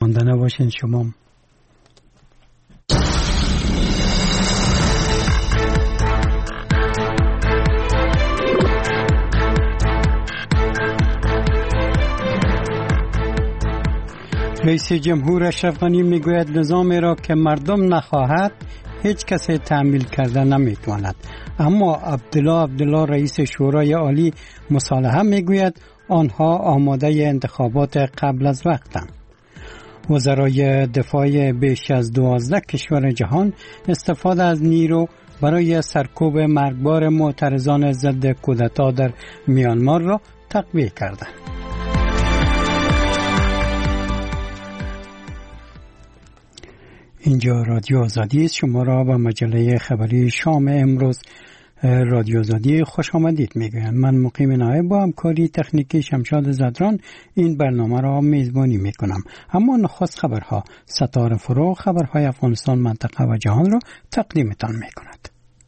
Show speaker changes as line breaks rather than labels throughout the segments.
مانده نباشین شما. رئیس جمهور اشرف غنی میگوید نظامی را که مردم نخواهد هیچ کسی تعمیل کرده نمیتواند. اما عبدالله رئیس شورای عالی مصالحه میگوید آنها آماده انتخابات قبل از وقتند. وزرای دفاع بیش از 12 کشور جهان استفاده از نیرو برای سرکوب مرگبار معترضان ضد کودتا در میانمار را تقویه کردند. اینجا رادیو آزادی است. شما را به مجله خبری شام امروز رادیو آزادی خوش آمدید میگویم. من مقیم نایب با همکاری تکنیکی شمشاد زدران این برنامه را میزبانی میکنم. اما نخست خبرها. ستاره فروغ خبرهای افغانستان، منطقه و جهان را تقدیمتان میکند.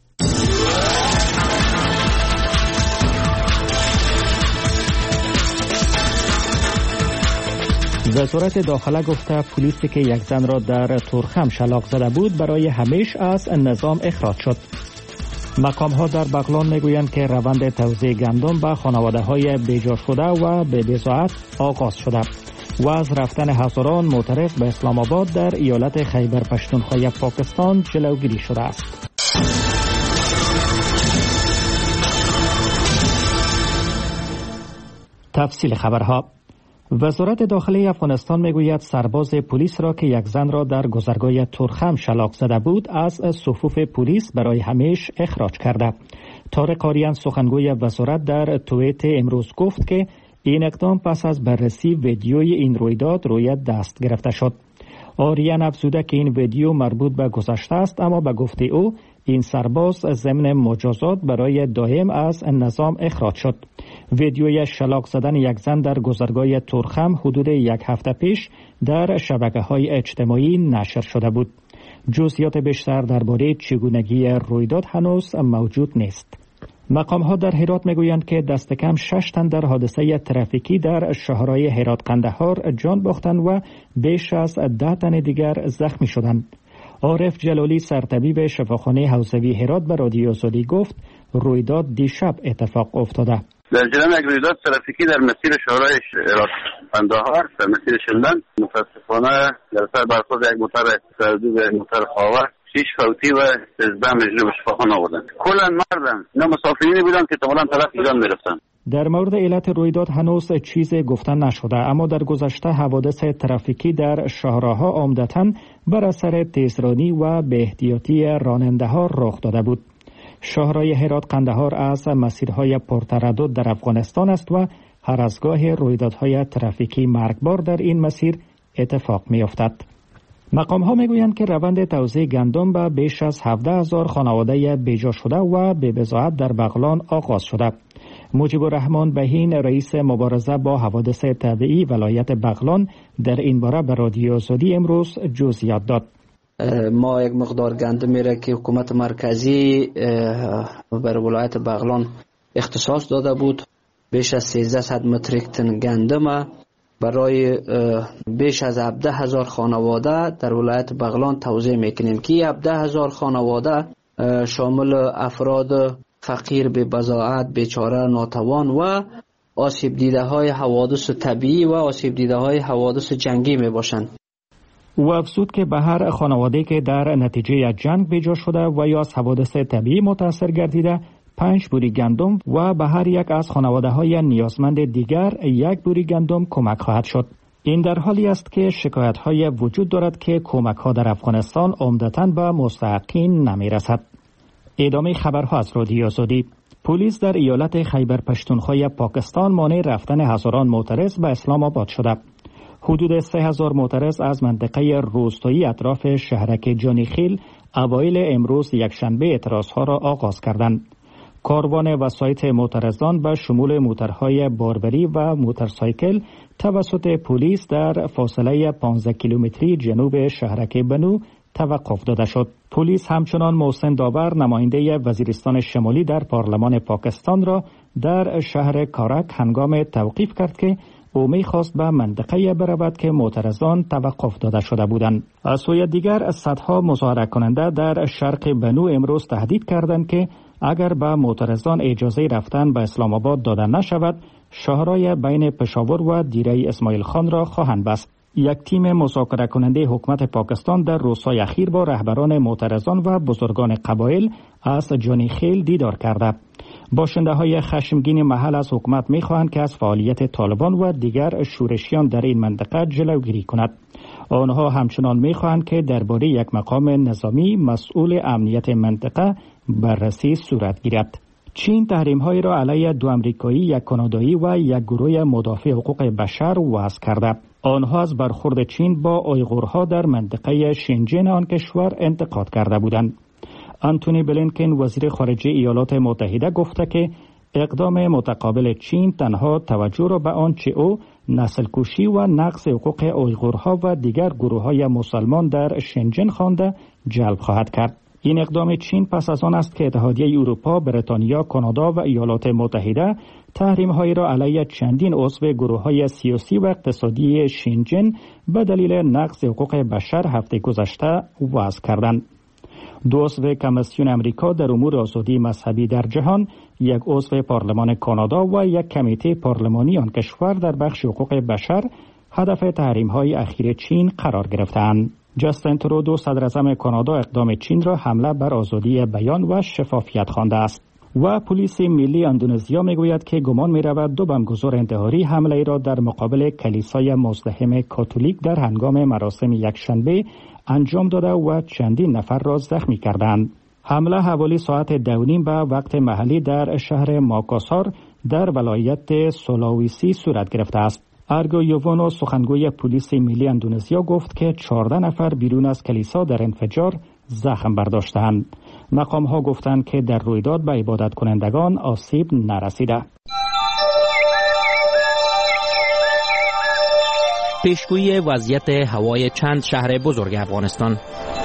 وزارت داخله گفته پلیسی که یک زن را در تورخم شلاق زده بود برای همیشه از نظام اخراج شد. مقام‌ها در بغلان میگویند که روند توزیع گندم به خانواده‌های بیجا شده و به بضاعت آغاز شده و از رفتن هزاران معترض به اسلام آباد در ایالت خیبر پختونخوا پاکستان جلوگیری شده است. تفصیل خبرها. وزارت داخلی افغانستان میگوید سرباز پلیس را که یک زن را در گذرگاه تورخم شلاق زده بود از صفوف پلیس برای همیشه اخراج کرده. طارق آریان سخنگوی وزارت در توییت امروز گفت که این اقدام پس از بررسی ویدیوی این رویداد روی دست گرفته شد. آریان افزوده که این ویدیو مربوط به گذشته است، اما به گفته او این سرباز ضمن مجازات برای دائم از نظام اخراج شد. ویدیوی شلاق زدن یک زن در گذرگاه تورخم حدود یک هفته پیش در شبکه‌های اجتماعی نشر شده بود. جزئیات بیشتر درباره چگونگی رویداد هنوز موجود نیست. مقام‌ها در هرات میگویند که دست کم 6 تن در حادثه ترافیکی در شهرهای هرات قندهار جان باختند و بیش از 10 تن دیگر زخمی شدند. عارف جلالی سرطبیب شفاخانه حوزوی هرات به رادیو آزادی گفت رویداد دیشب اتفاق افتاده.
در جریان یک رویداد ترافیکی در مسیر شهرهای هرات قندهار در مسیر شلدن متاسفانه در اثر برخورد یک موتر سردو به موتر خاوه 6 فوتی و 13 مجروح به شفاخانه آوردند. کلا مردن نه مسافرینی بودند که تماما طرف ایران میرفتند.
در مورد علت رویداد هنوز چیزی گفته نشده، اما در گذشته حوادث ترافیکی در شهرها عمدتاً بر اثر تیزرانی و بی‌احتیاطی راننده‌ها رخ داده بود. شهرهای هرات قندهار از مسیرهای پرتردد در افغانستان است و هر از گاهی رویدادهای ترافیکی مرگبار در این مسیر اتفاق می‌افتد. مقام‌ها میگویند که روند توزیع گندم به بیش از 17,000 خانواده بیجا شده و به بضاعت در بغلان آغاز شده. مجیب الرحمن بهین رئیس مبارزه با حوادث طبیعی ولایت بغلان در این باره به رادیو آزادی امروز جزئیات داد.
ما یک مقدار گندمی را که حکومت مرکزی بر ولایت بغلان اختصاص داده بود بیش از 1300 متریک تن گندم برای بیش از 17,000 خانواده در ولایت بغلان توزیع میکنیم که 17,000 خانواده شامل افراد فقیر به بضاعت، بیچاره، ناتوان و آسیب دیده های حوادث طبیعی و آسیب دیده های حوادث جنگی می باشند.
او افزود که به هر خانواده که در نتیجه جنگ بیجا شده و یا از حوادث طبیعی متاثر گردیده 5 بوری گندم و به هر یک از خانواده های نیازمند دیگر 1 بوری گندم کمک خواهد شد. این در حالی است که شکایت های وجود دارد که کمک ها در افغانستان عمدتاً به مستحقین نمی رسد. ادامه خبرها از رادیو آزادی. پلیس در ایالت خیبر پختونخوا پاکستان مانع رفتن هزاران معترض به اسلام آباد شده. حدود 3,000 معترض از منطقه روستایی اطراف شهرک جانیخیل اوایل امروز یکشنبه اعتراضها را آغاز کردند. کاروان وسایط معترضان به شمول موترهای باربری و موتورسایکل توسط پلیس در فاصله 15 کیلومتری جنوب شهرک بنو توقف داده شد. پلیس همچنان محسن داور نماینده وزیرستان شمالی در پارلمان پاکستان را در شهر کارک هنگام توقیف کرد که او می‌خواست به منطقه برود که معترضان توقف داده شده بودند. از سوی دیگر صدها مظاهره کننده در شرق بنو امروز تهدید کردند که اگر به معترضان اجازه رفتن به اسلام آباد داده نشود، شاهرای بین پشاور و دیره اسماعیل خان را خواهند بست. یک تیم مذاکره کننده حکومت پاکستان در روزهای اخیر با رهبران معترضان و بزرگان قبایل از جانی خیل دیدار کرده. باشنده های خشمگین محل از حکومت می خواهند که از فعالیت طالبان و دیگر شورشیان در این منطقه جلوگیری کند. آنها همچنان می خواهند که درباره یک مقام نظامی مسئول امنیت منطقه بررسی صورت گیرد. چین تحریم‌هایی را علیه 2 آمریکایی، 1 کانادایی و 1 گروه مدافع حقوق بشر وضع کرده. آنها از برخورد چین با اویغورها در منطقه شینجین آن کشور انتقاد کرده بودند. آنتونی بلینکن وزیر خارجه ایالات متحده گفته که اقدام متقابل چین تنها توجه را به آنچه او نسل کشی و نقض حقوق اویغورها و دیگر گروه‌های مسلمان در شینجین خوانده جلب خواهد کرد. این اقدام چین پس از آن است که اتحادیه اروپا، بریتانیا، کانادا و ایالات متحده تحریم‌هایی را علیه چندین عضو گروه‌های سیاسی و اقتصادی شینجین به دلیل نقض حقوق بشر هفته گذشته وضع کردند. 2 عضو کمیسیون امریکا در امور آزادی مذهبی در جهان، 1 عضو پارلمان کانادا و 1 کمیته پارلمانی آن کشور در بخش حقوق بشر هدف تحریم‌های اخیر چین قرار گرفتند. جاستین ترودو صدراعظم کانادا اقدام چین را حمله بر آزادی بیان و شفافیت خوانده است. و پلیس ملی اندونزیا میگوید که گمان می‌رود 2 بمبگذار انتحاری حمله را در مقابل کلیسای مزدحم کاتولیک در هنگام مراسم یکشنبه انجام داده و چندین نفر را زخمی کردند. حمله حوالی ساعت 2:30 به وقت محلی در شهر ماکاسار در ولایت سولاویسی صورت گرفته است. ارگو یوونو سخنگوی پلیس ملی اندونزیا گفت که 14 نفر بیرون از کلیسا در انفجار زخم برداشتند. مقام‌ها گفتند که در رویداد به عبادت کنندگان آسیب نرسیده.
پیشگویی وضعیت هوای چند شهر بزرگ افغانستان.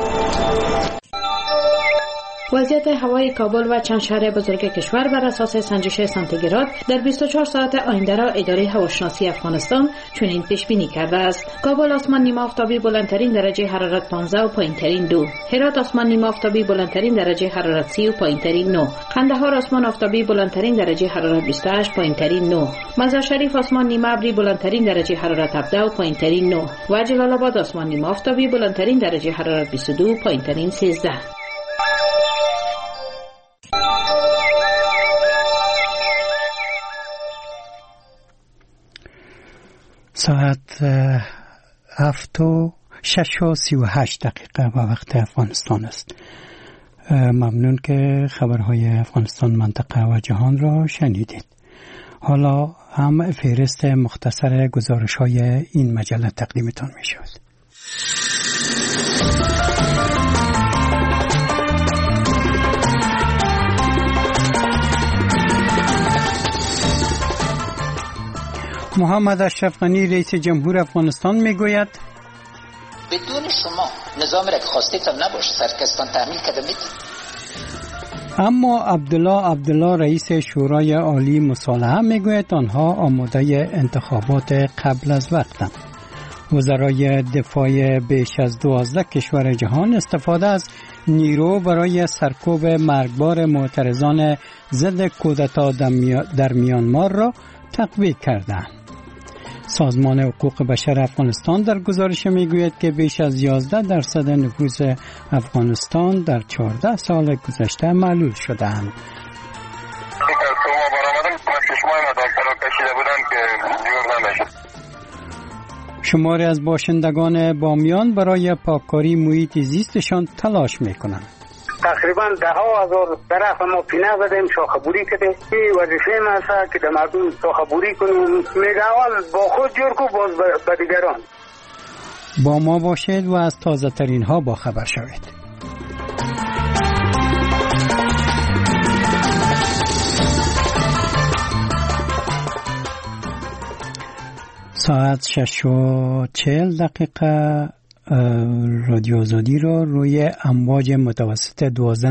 وضعیت هوای کابل و چند شهر بزرگ کشور بر اساس سنجش سانتیگراد در 24 ساعت آینده را اداره هواشناسی افغانستان چنین پیش بینی کرده است. کابل آسمان نیمه آفتابی بلندترین درجه حرارت 15 و پایینترین 2. هرات آسمان نیمه آفتابی بلندترین درجه حرارت 30 و پایینترین 9. قندهار آسمان آفتابی بلندترین درجه حرارت 28 پایینترین 9. مزار شریف آسمان نیمه ابری بلندترین درجه حرارت 17 و پایینترین 9. و جلال آباد آسمان نیمه آفتابی بلندترین درجه حرارت 22 و پایینترین 13.
ساعت 6:38 به وقت افغانستان است. ممنون که خبرهای افغانستان، منطقه و جهان را شنیدید. حالا هم فهرست مختصر گزارش‌های این مجله تقدیمتان می‌شود. محمد اشرف غنی رئیس جمهور افغانستان میگوید
بدون شما نظام را که خواستیتان نباشه سرکستان تحمیل کرده میتید.
اما عبدالله رئیس شورای عالی مصالحه میگوید آنها آماده انتخابات قبل از وقتند. وزرای دفاع بیش از 12 کشور جهان استفاده از نیرو برای سرکوب مرگبار معترضان ضد کودتا در میانمار را تقویه کردند. سازمان حقوق بشر افغانستان در گزارش میگوید که بیش از 11% نفوس افغانستان در 14 سال گذشته معلول شدند. شماری از باشندگان بامیان برای پاککاری محیط زیستشان تلاش میکنند.
تقریبا 10,000 درخت ما پینه زدیم، شاخه‌بوری کردیم. این وظیفه ما است که در مردم شاخه‌بوری کنیم. میگه اول با خود جور کو باز به دیگران.
با ما باشید و از تازه ترین ها با خبر شوید. ساعت 6:40 رادیو آزادی را روی امواج متوسط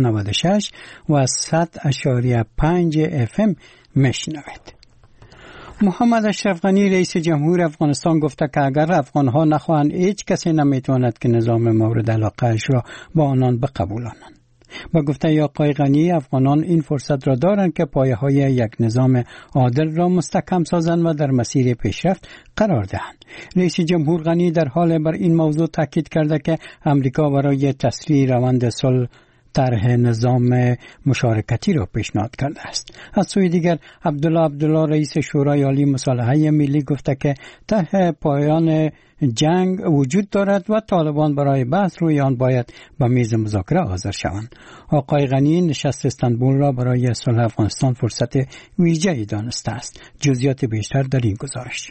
1296 و 100.5 FM میشنوید. محمد اشرف غنی رئیس جمهور افغانستان گفته که اگر افغانها نخواهند هیچ کسی نمیتواند که نظام مورد علاقه‌اش را با آنان بقبولانند. با گفته آقای غنی افغانان این فرصت را دارند که پایه‌های یک نظام عادل را مستحکم سازند و در مسیر پیشرفت قرار دهند. رئیس جمهور غنی در حال بر این موضوع تاکید کرده که امریکا برای تسریع روند صلح طرح نظام مشارکتی را پیشنهاد کرده است. از سوی دیگر عبدالله رئیس شورای عالی مصالحه ملی گفته که طرح پایان جنگ وجود دارد و طالبان برای بحث روی آن باید به میز مذاکره حاضر شوند. آقای غنی نشست استانبول را برای صلح افغانستان فرصت ویژه‌ای دانسته است. جزئیات بیشتر در این گزارش.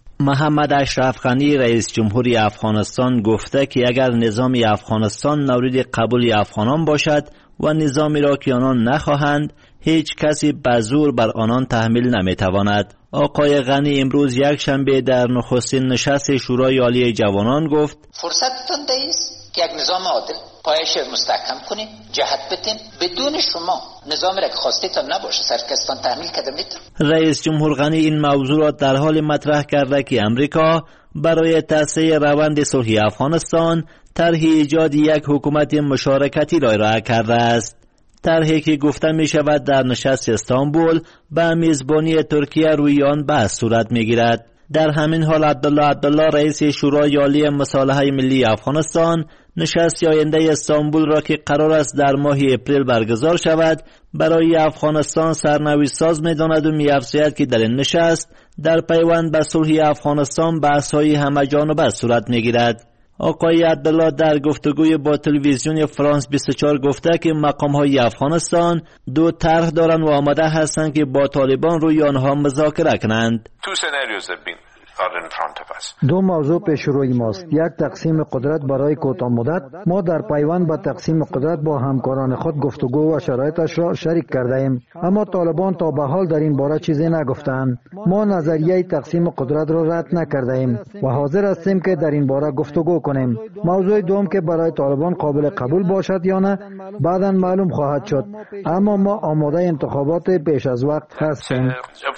محمد اشرف غنی رئیس جمهوری افغانستان گفته که اگر نظام افغانستان مورد قبول افغانان باشد و نظامی را که آنان نخواهند هیچ کسی به زور بر آنان تحمیل نمیتواند. آقای غنی امروز یک شنبه در نخستین نشست شورای عالی جوانان گفت
فرصتتون است که یک نظام عادل پایش مستحکم کنیم، جهت بدیم. بدون شما نظامی را که خواستیتان نباشه سرکستان تحمیل کرده میتون.
رئیس جمهور غنی این موضوع را در حال مطرح کرده که امریکا برای تسریع روند صلح افغانستان طرح ایجاد یک حکومت مشارکتی را ارائه کرده است. طرحی که گفته می شود در نشست استانبول به میزبانی ترکیه روی آن بحث صورت می گیرد. در همین حال عبدالله رئیس شورای عالی مصالحه ملی افغانستان نشست آینده استانبول را که قرار است در ماه اپریل برگزار شود برای افغانستان سرنوشت ساز می داند و می افزاید که در این نشست در پیوند به صلح افغانستان بحث‌های همه‌جانبه صورت می گیرد. آقای عبدالله در گفتگوی با تلویزیون فرانس 24 گفته که مقام‌های افغانستان دو طرح دارند و آماده هستند که با طالبان روی آنها مذاکره کنند.
دو موضوع پیش روی ماست. یک تقسیم قدرت برای کوتاه مدت. ما در پیوند به تقسیم قدرت با همکاران خود گفتگو و شرایطش را شریک کرده ایم، اما طالبان تا به حال در این باره چیزی نگفتند. ما نظریه تقسیم قدرت را رد نکرده ایم و حاضر هستیم که در این باره گفتگو کنیم. موضوع دوم که برای طالبان قابل قبول باشد یا نه بعداً معلوم خواهد شد، اما ما آماده انتخابات پیش از وقت هستیم.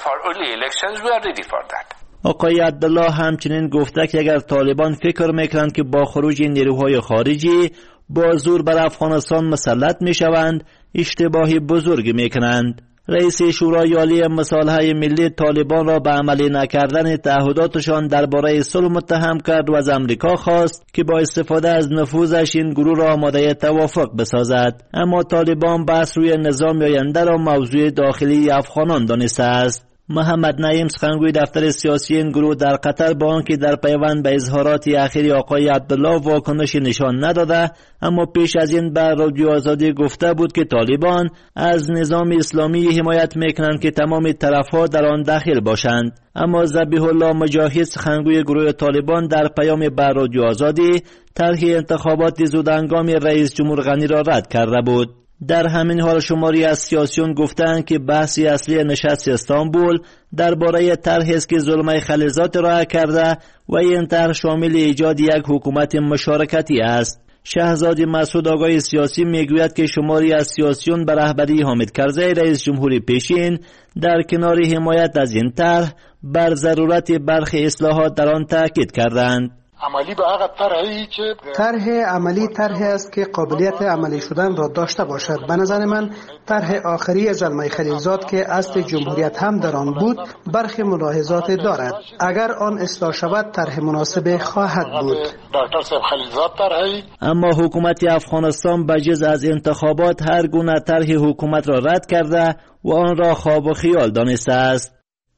آقای عبدالله همچنین گفته که اگر طالبان فکر میکنند که با خروج نیروهای خارجی با زور بر افغانستان مسلط میشوند اشتباهی بزرگ میکنند. رئیس شورای عالی مصالحه ملی طالبان را به عملی نکردن تعهداتشان درباره صلح متهم کرد و از امریکا خواست که با استفاده از نفوذش این گروه را آماده توافق بسازد، اما طالبان بحث روی نظام آینده را موضوع داخلی افغانان دانسته است. محمد نعیم سخنگوی دفتر سیاسی این گروه در قطر با آنکه در پیوند به اظهارات اخیر آقای عبدالله واکنشی نشان نداده، اما پیش از این بر رادیو آزادی گفته بود که طالبان از نظام اسلامی حمایت میکنند که تمام طرفها در آن داخل باشند. اما ذبیح الله مجاهد سخنگوی گروه طالبان در پیام بر رادیو آزادی طرح انتخابات زودهنگام رئیس جمهور غنی را رد کرده بود. در همین حال شماری از سیاسیون گفتند که بحث اصلی نشست استانبول درباره طرحی است که زلمه خلیلزاد راه کرده و این طرح شامل ایجاد یک حکومت مشارکتی است. شهزاد مسعود آقای سیاسی میگوید که شماری از سیاسیون به رهبری حامد کرزی رئیس جمهوری پیشین در کنار حمایت از این طرح بر ضرورت برخی اصلاحات در آن تاکید کردند.
عملی به هغه طرحی که
طرح عملی طرحی است که قابلیت عملی شدن را داشته باشد. به نظر من طرح آخری زلمه خلیلزاد که اصل جمهوریت هم در آن بود برخی ملاحظات دارد. اگر آن اصلاح شود طرح مناسب خواهد بود.
دکتر صاحب خلیلزاد طرحی،
اما حکومت افغانستان بجز از انتخابات هر گونه طرح حکومت را رد کرده و آن را خواب و خیال دانسته است.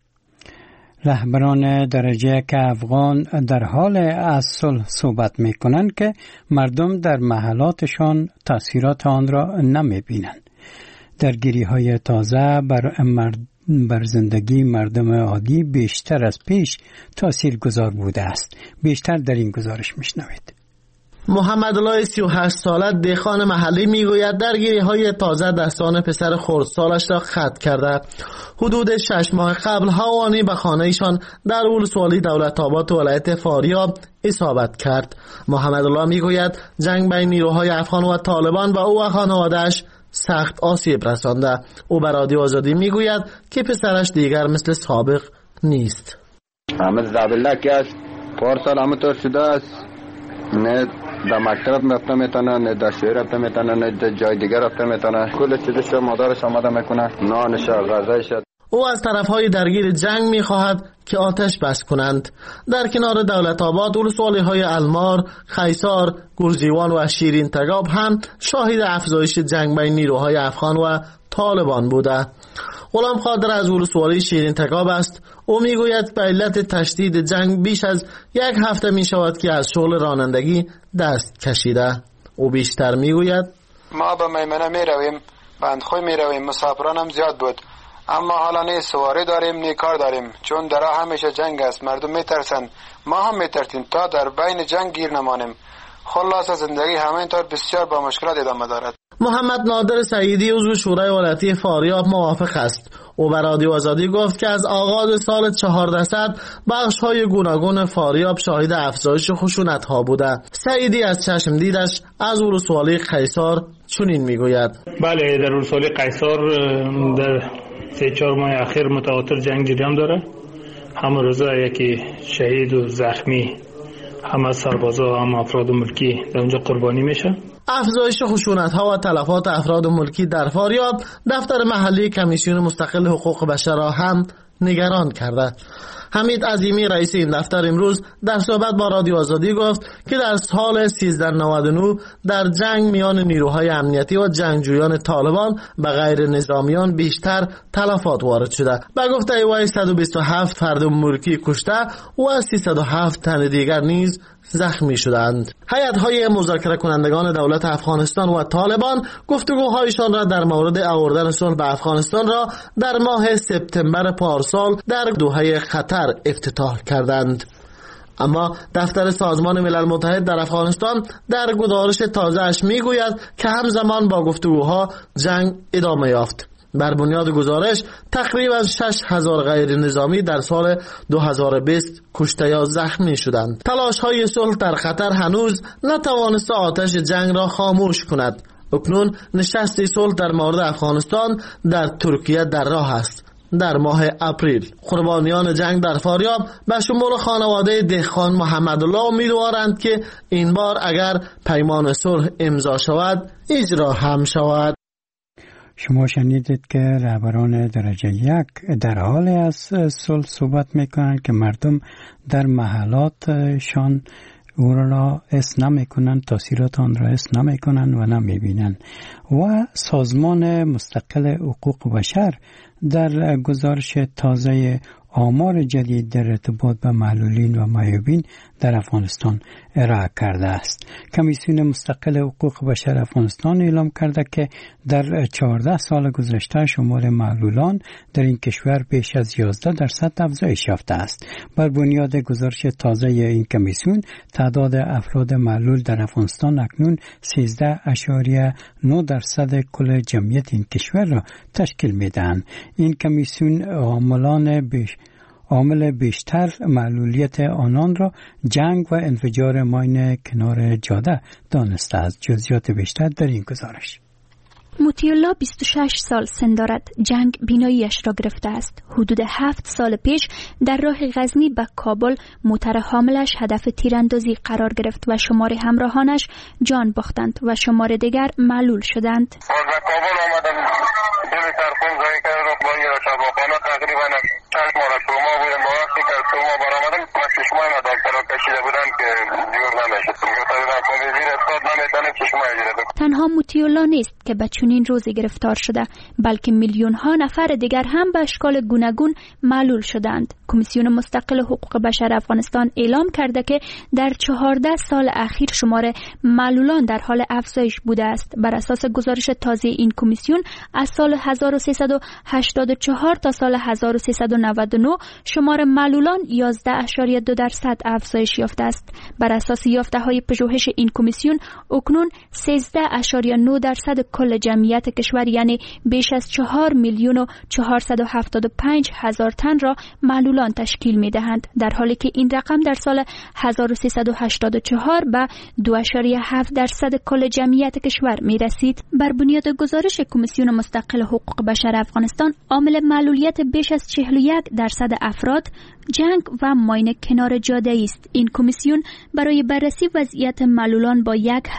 رهبران درجه که افغان در حال از صلح صحبت می کنند که مردم در محلاتشان تأثیرات آن را نمی بینند. درگیری های تازه بر زندگی مردم عادی بیشتر از پیش تأثیر گذار بوده است. بیشتر در این گزارش میشنوید.
محمد الله 38 ساله دهقان محلی میگوید درگیری‌های تازه دستان پسر خردسالش را ختم کرده. حدود 6 ماه قبل هوانی به خانه‌ایشان در ولسوالی دولت‌آباد ولایت فاریاب اصابت کرد. محمد الله میگوید جنگ بین نیروهای افغان و طالبان به او و خانواده‌اش سخت آسیب رسانده. او به رادیو آزادی میگوید که پسرش دیگر مثل سابق نیست.
همه زبله که است پارسال همونطور شده است، نه در مکتب رفته میتونه، نه در شهر رفته میتونه، نه در جای دیگر رفته میتونه. کل چیزش مادرش آماده میکنه، نانش غذایش.
او از طرفهای درگیر جنگ میخواهد که آتش بس کنند. در کنار دولت آباد ولسوالی‌های المار، خیسار، گرزیوان و شیرین تگاب هم شاهد افزایش جنگ بین نیروهای افغان و طالبان بوده. غلام قادر از ولسوالی شیرین تگاب است. او میگوید به علت تشدید جنگ بیش از 1 هفته میشود که از شغل رانندگی دست کشیده. او بیشتر میگوید
ما به میمنه میرویم، بندخوی میرویم، مسافران هم زیاد بود، اما حالا نه سواری داریم نه کار داریم، چون در همیشه جنگ است، مردم میترسن، ما هم میترسیم تا در بین جنگ گیر نمانیم. خلاصه زندگی همینطور بسیار با مشکلات ادامه دارد.
محمد نادر سعیدی عضو شورای ولایتی فاریاب موافق است. او به رادیو آزادی گفت که از آغاز سال 1400 بخش‌های گوناگون فاریاب شاهد افزایش خشونت‌ها بوده. سعیدی از چشم دیدش از ولسوالی قیصر چنین میگوید:
بله، در ولسوالی قیصر در 3-4 ماه اخیر متواتر جنگ جریان داره. همه روزا یکی شهید و زخمی، هم از سربازا هم افراد ملکی در اونجا قربانی میشه.
افزایش خشونت‌ها و تلفات افراد ملکی در فاریاب دفتر محلی کمیسیون مستقل حقوق بشر را هم نگران کرده. حمید عظیمی رئیس این دفتر امروز در صحبت با رادیو آزادی گفت که در سال 1399 در جنگ میان نیروهای امنیتی و جنگجویان طالبان به غیر نظامیان بیشتر تلفات وارد شده. به گفته وی 127 فرد ملکی کشته و 307 تن دیگر نیز زخمی شدند. هیئت‌های مذاکره کنندگان دولت افغانستان و طالبان گفتگوهایشان را در مورد آوردن صلح به افغانستان را در ماه سپتامبر پارسال در دوحه قطر افتتاح کردند. اما دفتر سازمان ملل متحد در افغانستان در گزارش تازه‌اش میگوید که همزمان با گفتگوها جنگ ادامه یافت. بر بنیاد گزارش تقریبا 6000 غیر نظامی در سال 2020 کشته یا زخمی شدند. تلاش‌های صلح در قطر هنوز نتوانسته آتش جنگ را خاموش کند. اکنون نشست صلح در مورد افغانستان در ترکیه در راه است. در ماه اپریل قربانیان جنگ در فاریاب به شمول خانواده دهقان محمدالله امیدوارند که این بار اگر پیمان صلح امضا شود اجرا هم شود.
شما شنیدید که رهبران درجه 1 در حال از صلح صحبت میکنند که مردم در محلاتشان او را حس نمیکنند، تاثیرات آن را حس نمیکنند و نمیبینند. و سازمان مستقل حقوق بشر در گزارش تازه آمار جدید در ارتباط به معلولین و معیوبین در افغانستان ارائه کرده است. کمیسیون مستقل حقوق بشر افغانستان اعلام کرده که در 14 سال گذشته شمار معلولان در این کشور بیش از 11% افزایش یافته است. بر بنیاد گزارش تازه این کمیسیون تعداد افراد معلول در افغانستان اکنون 13.9% کل جمعیت این کشور را تشکیل می‌دهند. این کمیسیون عامل بیشتر معلولیت آنان را جنگ و انفجار ماین کنار جاده دانسته است. جزئیات بیشتر در این گزارش.
موتی‌الله 26 سال سن دارد. جنگ بیناییش را گرفته است. حدود 7 سال پیش در راه غزنی به کابل موتر حاملش هدف تیراندازی قرار گرفت و شمار همراهانش جان باختند و شمار دیگر معلول شدند.
کابل آمدم دل سرخون زایی کردم با یه شباخانه تقریبا 8 ماه شما بودم. با وقتی که شما برآمدم من چشمای ما دکتر کشیده بودن که دیگر نمیشد.
تنها موتی‌الله نیست که به چنین روزی گرفتار شده، بلکه میلیون ها نفر دیگر هم به اشکال گوناگون معلول شدند. کمیسیون مستقل حقوق بشر افغانستان اعلام کرده که در 14 سال اخیر شمار معلولان در حال افزایش بوده است. بر اساس گزارش تازه این کمیسیون از سال 1384 تا سال 1399 شمار معلولان 11.2% افزایش یافته است. بر اساس یافته‌های پژوهش این کمیسیون کمیسیون اکنون 13.9% کل جمعیت کشور یعنی بیش از 4,475,000 تن را معلولان تشکیل می دهند، در حالی که این رقم در سال 1384 به 2.7% کل جمعیت کشور می رسید. بر بنیاد گزارش کمیسیون مستقل حقوق بشر افغانستان، عامل معلولیت بیش از 41% افراد جنگ و ماین کنار جاده است. این کمیسیون برای بررسی وضعیت معلولان با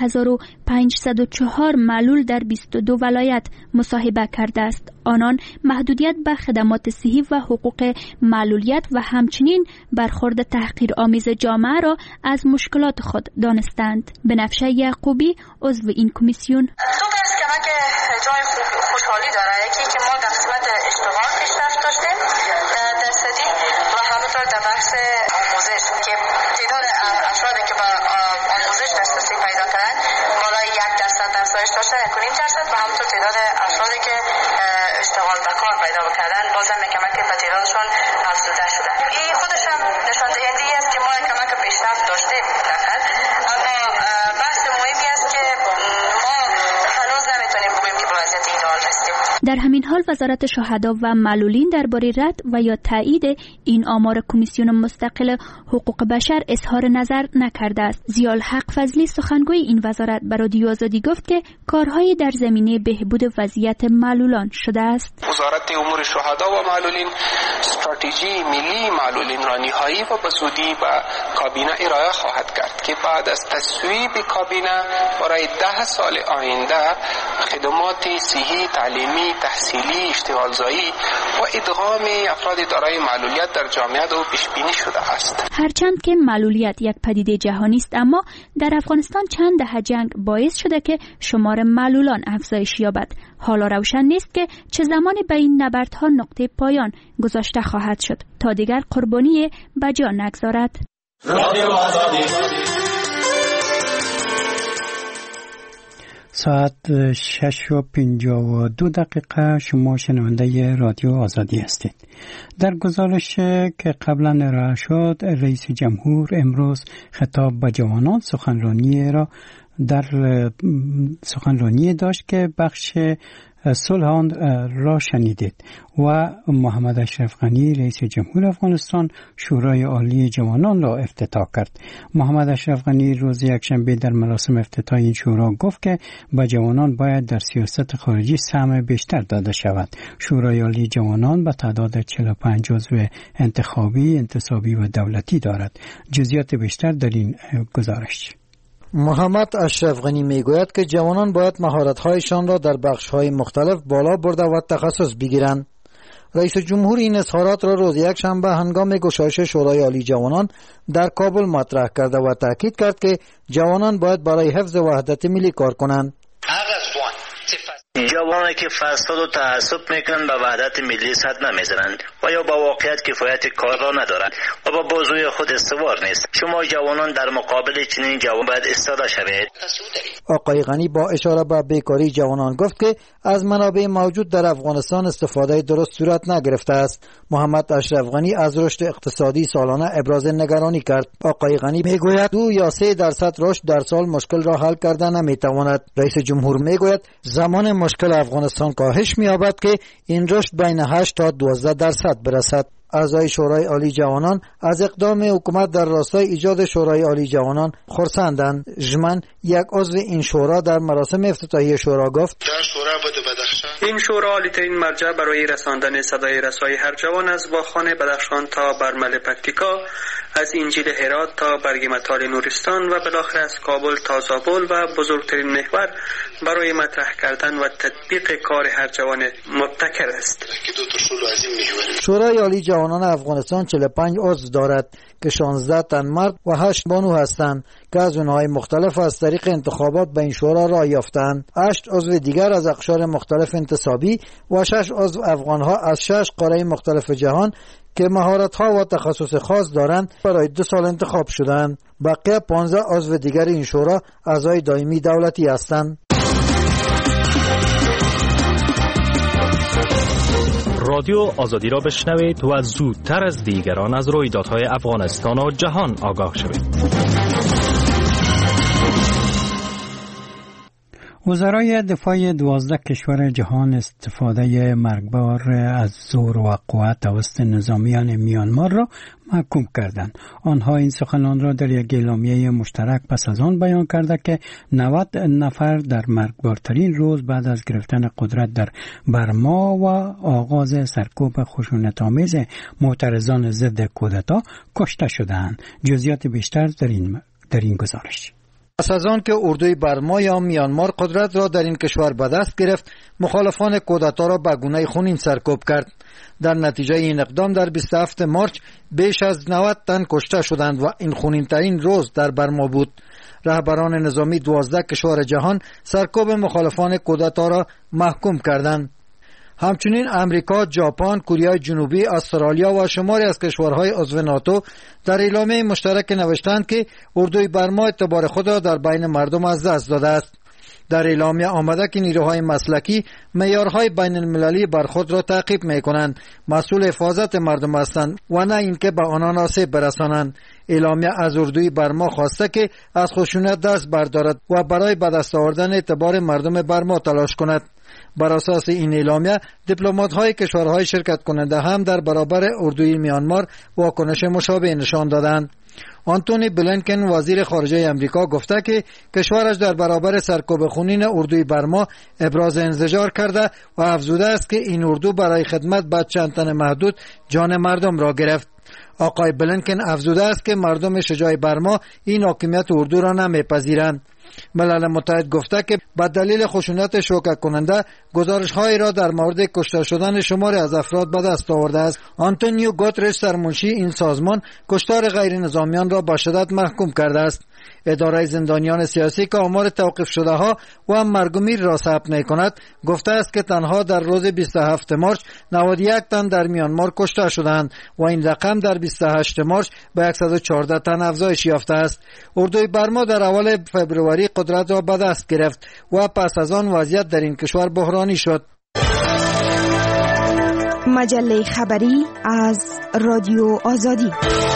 1504 معلول در 22 ولایت مصاحبه کرده است. آنان محدودیت به خدمات صحی و حقوق معلولیت و همچنین برخورد تحقیرآمیز جامعه را از مشکلات خود دانستند. بنفشه یعقوبی، عضو این کمیسیون:
خوب است که جای خوشحالی داره، یکی که ما در قسمت اشتغال پیشرفت داشتیم درصدی و همونطور در بحث آموزش که تعداد افرادی که با آموزش دسترسی پیدا کردن بالای 1% افزایش داشتن، 1.5% و همونطور تعداد افرادی که اشتغال به کار پیدا کردن بازم کمک به تعدادشون افزوده شده. این خودش هم نشان دهنده است که ما کمک پیشرفت داشتیم فقط، اما بحث مهمی است که ما هنوز نمیتونیم بگوییم که به وضعیت ایدئال هستیم.
در همین حال وزارت شهدا و معلولین درباره رد و یا تایید این آمار کمیسیون مستقل حقوق بشر اظهار نظر نکرده است. ضیاءالحق فضلی سخنگوی این وزارت به رادیو آزادی گفت که کارهای در زمینه بهبود وضعیت معلولان شده است.
وزارت امور شهدا و معلولین استراتژی ملی معلولین را نهایی و به زودی به کابینه ارائه خواهد کرد که بعد از تصویب کابینه برای 10 سال آینده خدمات صحی، تعلیمی، تحصیلی، اشتغالزایی و ادغام افراد دارای معلولیت در جامعه دو پیش بینی شده است.
هرچند که معلولیت یک پدیده جهانی است، اما در افغانستان چند دهه جنگ باعث شده که شمار معلولان افزایش یابد. حالا روشن نیست که چه زمانی به این نبردها نقطه پایان گذاشته خواهد شد تا دیگر قربانی به جا نگذارد.
ساعت 6:52 شما شنونده رادیو آزادی هستید. در گزارش که قبلا ارائه شد، رئیس جمهور امروز خطاب به جوانان سخنرانی داشت که بخش صلح آن را شنیدید و محمد اشرف غنی رئیس جمهور افغانستان شورای عالی جوانان را افتتاح کرد. محمد اشرف غنی روز یکشنبه در مراسم افتتاح این شورا گفت که به جوانان باید در سیاست خارجی سهم بیشتر داده شود. شورای عالی جوانان به تعداد 45 عضو انتخابی، انتصابی و دولتی دارد. جزئیات بیشتر در این گزارش.
محمد اشرف غنی میگوید که جوانان باید مهارت‌هایشان را در بخش‌های مختلف بالا برده و تخصص بگیرند. رئیس جمهور این اظهارات را روز یکشنبه هنگام گشایش شورای عالی جوانان در کابل مطرح کرده و تاکید کرد که جوانان باید برای حفظ وحدت ملی کار کنند.
جوانانی که فساد و تعصب میکنند به وحدت ملی صد نمیزنند و یا با واقعیت کفایت کار را ندارند و با بازوی خود استوار نیست. شما جوانان در مقابل چنین جوان باید ایستاده شوید.
آقای غنی با اشاره به بیکاری جوانان گفت که از منابع موجود در افغانستان استفاده درست صورت نگرفته است. محمد اشرف غنی از رشد اقتصادی سالانه ابراز نگرانی کرد. آقای غنی میگوید 2 یا 3% رشد در سال مشکل را حل کرده نمیتواند. رئیس جمهور میگوید زمان مشکل افغانستان کاهش می‌یابد که این رشد بین 8 تا 12% برسد. اعضای شورای عالی جوانان از اقدام حکومت در راستای ایجاد شورای عالی جوانان خرسندند. ژمن، یک عضو این شورا، در مراسم افتتاحیه شورا گفت
این شورا عالی‌ترین مرجع برای رساندن صدای رسای هر جوان از واخان بدخشان تا برمل پکتیکا، از انجیل هرات تا برگمتال نورستان و بالاخره از کابل تا زابل و بزرگترین محور برای مطرح کردن و تطبیق کار هر جوان مبتکر است.
شورای عالی جوانان افغانستان 45 عضو دارد که 16 تن مرد و 8 بانو هستند که از اونهای مختلف از طریق انتخابات به این شورا راه یافتند. 8 عضو دیگر از اقشار مختلف انتصابی و 6 عضو افغانها از 6 قاره مختلف جهان که مهارت‌ها و تخصص خاص دارند برای 2 سال انتخاب شدند. بقیه 15 عضو دیگر این شورا اعضای دائمی دولتی هستند.
رادیو آزادی را بشنوید و زودتر از دیگران از رویدادهای افغانستان و جهان آگاه شوید.
وزرای دفاع 12 کشور جهان استفاده مرگبار از زور و قوت توسط نظامیان میانمار را محکوم کردند. آنها این سخنان را در یک اعلامیه مشترک پس از آن بیان کرده که 90 نفر در مرگبارترین روز بعد از گرفتن قدرت در برما و آغاز سرکوب خشونت‌آمیز معترضان ضد کودتا کشته شدند. جزئیات بیشتر در این گزارش.
پس از آن که اردوی برما یا میانمار قدرت را در این کشور به دست گرفت، مخالفان کودتا را به گونه خونین سرکوب کرد. در نتیجه این اقدام در 27 مارچ بیش از 90 تن کشته شدند و این خونین ترین روز در برما بود. رهبران نظامی 12 کشور جهان سرکوب مخالفان کودتا را محکوم کردند. همچنین امریکا، ژاپن، کره جنوبی، استرالیا و شماری از کشورهای عضو ناتو در اعلامیه مشترک نوشتند که اردوی برما اعتبار خود را در بین مردم از دست داده است. در اعلامیه آمده که نیروهای مسلکی معیارهای بین المللی بر خود را تعقیب می‌کنند، مسئول حفاظت مردم هستند و نه اینکه به آنان آسیب برسانند. اعلامیه از اردوی برما خواسته که از خشونت دست بردارد و برای به دست آوردن اعتبار مردم برما تلاش کند. بر اساس این اعلامیه دیپلمات‌های کشورهای شرکت کننده هم در برابر اردوی میانمار واکنش مشابه نشان دادند. آنتونی بلینکن وزیر خارجه امریکا گفته که کشورش در برابر سرکوب خونین اردوی برما ابراز انزجار کرده و افزوده است که این اردو برای خدمت به چند تن محدود جان مردم را گرفت. آقای بلینکن افزوده است که مردم شجاع برما این حاکمیت اردو را نمیپذیرند. ملل متحد گفته که به دلیل خشونت شوکه کننده گزارش‌هایی را در مورد کشته شدن شماری از افراد به دست آورده است. آنتونیو گوترش سرمنشی این سازمان کشتار غیر نظامیان را به شدت محکوم کرده است. اداره زندانیان سیاسی که آمار توقیف شده ها و مرگ و میر را ثبت می‌کند گفته است که تنها در روز 27 مارچ 91 تن در میانمار کشته شدند و این رقم در 28 مارچ به 114 تن افزایش یافته است. اردوی برما در اول فبروری قدرت را به دست گرفت و پس از آن وضعیت در این کشور بحرانی شد.
مجله خبری از رادیو آزادی.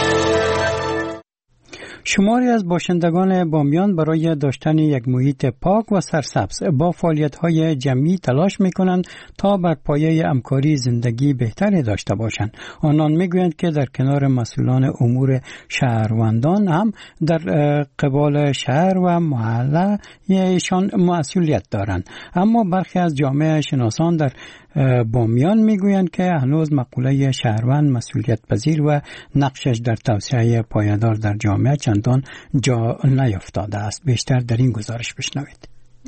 شماری از باشندگان بامیان برای داشتن یک محیط پاک و سرسبز با فعالیت‌های جمعی تلاش می‌کنند تا بر پایه همکاری زندگی بهتری داشته باشند. آنان می‌گویند که در کنار مسئولان امور شهروندان هم در قبال شهر و محله ایشان مسئولیت دارند. اما برخی از جامعه شناسان در بامیان میگویند که هنوز مقوله شهروند مسئولیت پذیر و نقشش در توسعه پایدار در جامعه چندان جا نیفتاده است. بیشتر در این گزارش بشنوید.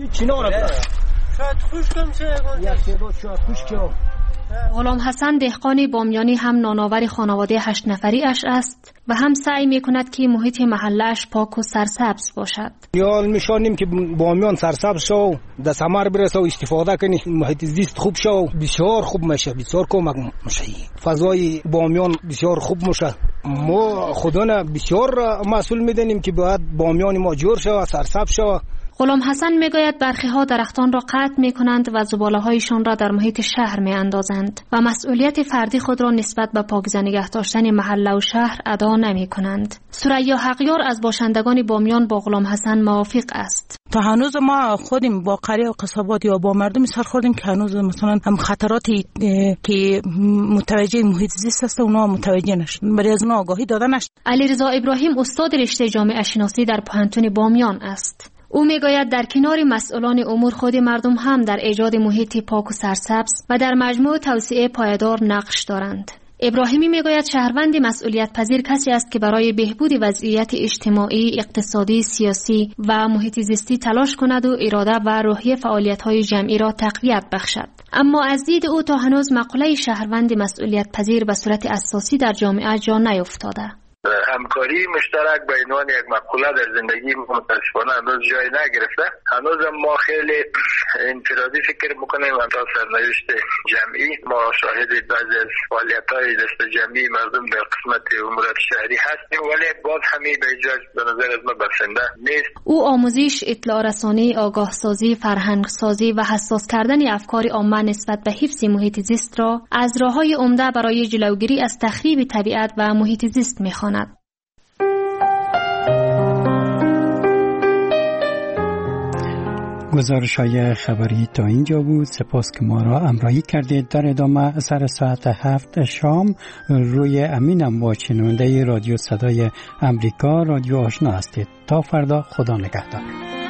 غلام حسن دهقان بامیانی هم نانآور خانواده 8 نفری اش است و هم سعی میکند که محیط محله‌اش پاک و سرسبز باشد.
یال میشانیم که بامیان سرسبز شو، در ثمر برسه و استفاده کنی، محیط زیست خوب شو، بسیار خوب میشه، بسیار کمک میشه. فضای بامیان بسیار خوب میشه. ما خودنا بسیار مسئول میدونیم که باید بامیان ما جور شو، سرسبز شو.
غلام حسن میگوید برخی ها درختان را قطع می کنند و زباله هایشان را در محیط شهر می اندازند و مسئولیت فردی خود را نسبت به پاکیزه نگه داشتن محله و شهر ادا نمی کنند. سریا حقیار از باشندگان بامیان با غلام حسن موافق است.
تا هنوز ما خودیم با قریه و قصابات یا با مردم سر خوردیم که هنوز مثلا هم خطراتی که متوجه محیط زیست است اونا متوجه نشدن، برای از اونا آگاهی داده نشد.
علیرضا ابراهیم استاد رشته جامعه شناسی در پوهنتون بامیان است. او میگوید در کنار مسئولان امور خود مردم هم در ایجاد محیط پاک و سرسبز و در مجموع توسعه پایدار نقش دارند. ابراهیمی میگوید شهروند مسئولیت پذیر کسی است که برای بهبود وضعیت اجتماعی، اقتصادی، سیاسی و محیط زیستی تلاش کند و اراده و روحیه فعالیت‌های جمعی را تقویت بخشد. اما از دید او تا هنوز مقوله شهروند مسئولیت پذیر به صورت اساسی در جامعه جا نیفتاده.
همکاری مشترک به عنوان یک مقوله در زندگی متاسفانه هنوز جای نگرفته. هنوز ما خیلی انفرادی فکر میکنیم و تا سرنوشت جمعی ما شاهد بعضی از فعالیت‌های دست جمعی مردم در قسمت امورات شهری هستیم، ولی باز همین به ایجاز به نظر از ما بسنده نیست.
او آموزش، اطلاع رسانی، آگاه سازی، فرهنگ سازی و حساس کردن افکار عامه نسبت به حفظ محیط زیست را از راه‌های عمده برای جلوگیری از تخریب طبیعت و محیط زیست می‌خواند.
گزارش‌های خبری تا اینجا بود. سپاس که ما را همراهی کردید. در ادامه سر ساعت 7 شام روی امینم با شنونده رادیو صدای امریکا رادیو آشنا هستید. تا فردا، خدا نگهدار.